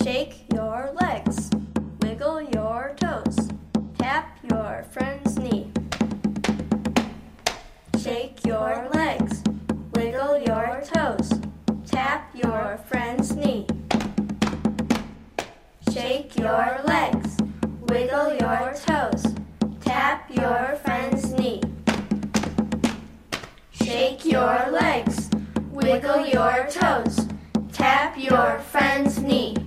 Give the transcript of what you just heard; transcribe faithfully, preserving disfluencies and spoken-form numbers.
Shake your legs, wiggle your toes, tap your friend's knee. Shake your legs, wiggle your toes, tap your friend's knee. Shake your legs, wiggle your toes, tap your friend's knee. Shake your legs, wiggle your toes, tap your friend's knee.